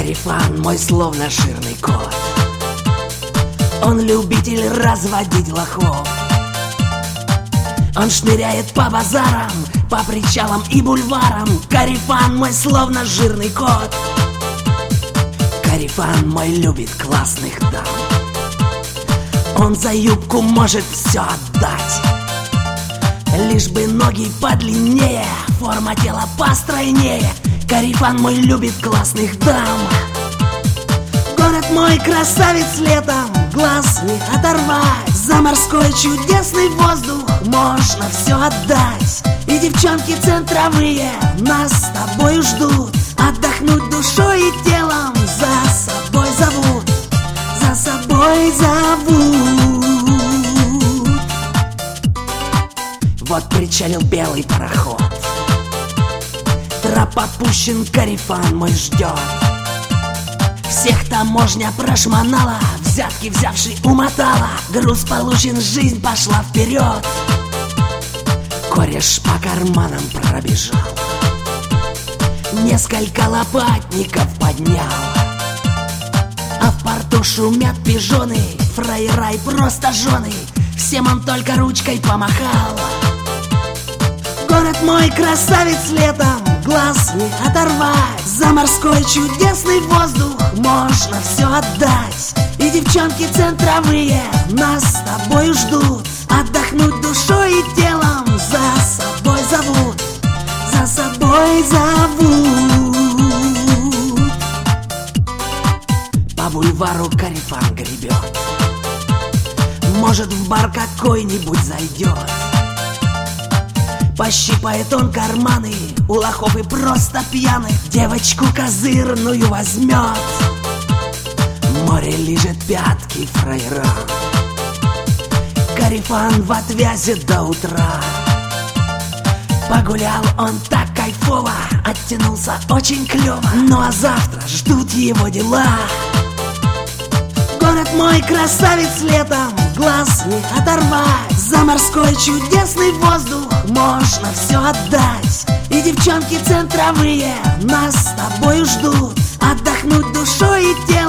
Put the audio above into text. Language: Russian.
Карифан мой словно жирный кот. Он любитель разводить лохов. Он шныряет по базарам, по причалам и бульварам. Карифан мой словно жирный кот. Карифан мой любит классных дам. Он за юбку может все отдать, лишь бы ноги подлиннее, форма тела постройнее. Карифан мой любит классных дам. Город мой красавец летом, глаз не оторвать. За морской чудесный воздух можно все отдать. И девчонки центровые нас с тобой ждут. Отдохнуть душой и телом за собой зовут. За собой зовут. Вот причалил белый пароход. Трап опущен, Карифан мой ждет. Всех таможня прошмонала, взятки взявший умотала. Груз получен, жизнь пошла вперед. Кореш по карманам пробежал, несколько лопатников поднял. А в порту шумят пижоны, фраера и просто жены. Всем он только ручкой помахал. Город мой красавец летом, глаз не оторвать. За морской чудесный воздух можно все отдать. И девчонки центровые нас с тобой ждут. Отдохнуть душой и телом за собой зовут. За собой зовут. По бульвару Карифан гребет, может в бар какой-нибудь зайдет. Пощипает он карманы у лохов и просто пьяных. Девочку козырную возьмет, море лижет пятки фраерам. Карифан в отвязе до утра. Погулял он так кайфово, оттянулся очень клево. Ну а завтра ждут его дела. Город мой красавец летом, глаз не оторвать. За морской чудесный воздух можно все отдать. И девчонки центровые нас с тобой ждут. Отдохнуть душой и телом